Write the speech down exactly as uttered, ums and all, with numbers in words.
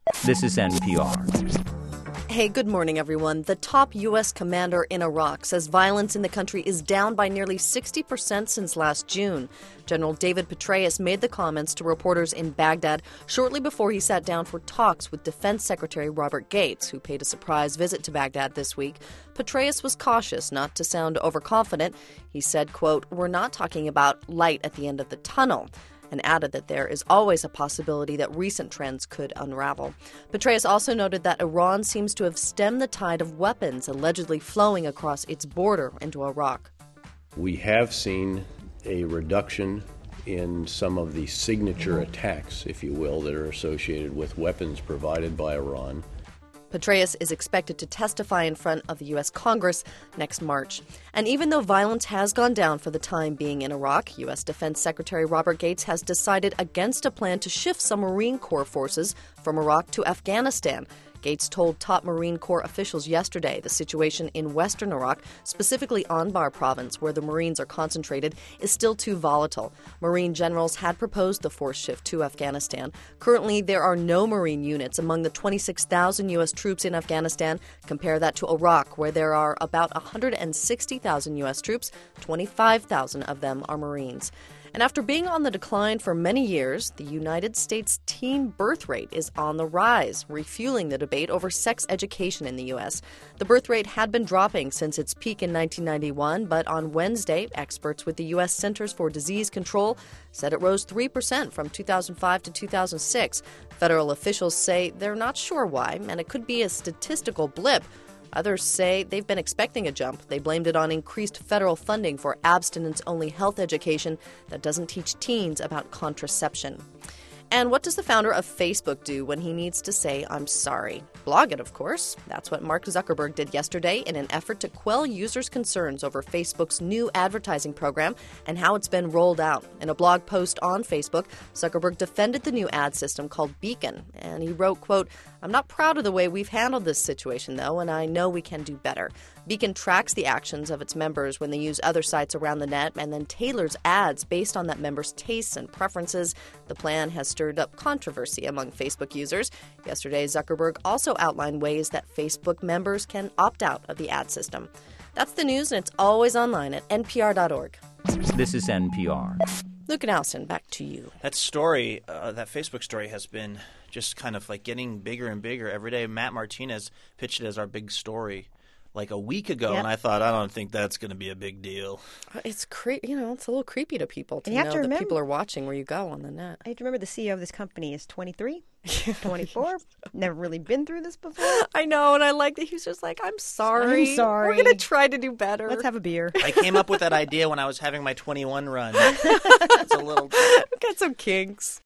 This is N P R. Hey, good morning, everyone. The top U S commander in Iraq says violence in the country is down by nearly sixty percent since last June. General David Petraeus made the comments to reporters in Baghdad shortly before he sat down for talks with Defense Secretary Robert Gates, who paid a surprise visit to Baghdad this week. Petraeus was cautious not to sound overconfident. He said, quote, "We're not talking about light at the end of the tunnel," and added that there is always a possibility that recent trends could unravel. Petraeus also noted that Iran seems to have stemmed the tide of weapons allegedly flowing across its border into Iraq. We have seen a reduction in some of the signature attacks, if you will, that are associated with weapons provided by Iran. Petraeus is expected to testify in front of the U S Congress next March. And even though violence has gone down for the time being in Iraq, U S Defense Secretary Robert Gates has decided against a plan to shift some Marine Corps forces from Iraq to Afghanistan. Gates told top Marine Corps officials yesterday the situation in western Iraq, specifically Anbar province, where the Marines are concentrated, is still too volatile. Marine generals had proposed the force shift to Afghanistan. Currently, there are no Marine units among the twenty-six thousand U S troops in Afghanistan. Compare that to Iraq, where there are about one hundred sixty thousand U S troops. twenty-five thousand of them are Marines. And after being on the decline for many years, the United States teen birth rate is on the rise, refueling the debate over sex education in the U S. The birth rate had been dropping since its peak in nineteen ninety-one, but on Wednesday, experts with the U S Centers for Disease Control said it rose three percent from two thousand five to two thousand six. Federal officials say they're not sure why, and it could be a statistical blip. Others say they've been expecting a jump. They blamed it on increased federal funding for abstinence-only health education that doesn't teach teens about contraception. And what does the founder of Facebook do when he needs to say, "I'm sorry"? Blog it, of course. That's what Mark Zuckerberg did yesterday in an effort to quell users' concerns over Facebook's new advertising program and how it's been rolled out. In a blog post on Facebook, Zuckerberg defended the new ad system called Beacon. And he wrote, quote, "I'm not proud of the way we've handled this situation, though, and I know we can do better. Beacon tracks the actions of its members when they use other sites around the net and then tailors ads based on that member's tastes and preferences. The plan has stirred up controversy among Facebook users. Yesterday, Zuckerberg also outlined ways that Facebook members can opt out of the ad system." That's the news, and it's always online at N P R dot org. This is N P R. Luke and Allison, back to you. That story, uh, that Facebook story has been just kind of like getting bigger and bigger every day. Matt Martinez pitched it as our big story like a week ago, Yep. and I thought, I don't think that's going to be a big deal. It's cre- you know, it's a little creepy to people to And you know have to that remember- people are watching where you go on the net. I have to remember the C E O of this company is twenty-three, twenty-four, never really been through this before. I know, and I like that he's just like, I'm sorry. I'm sorry. We're going to try to do better. Let's have a beer. I came up with that idea when I was having my twenty-one run. It's a little... Got some kinks.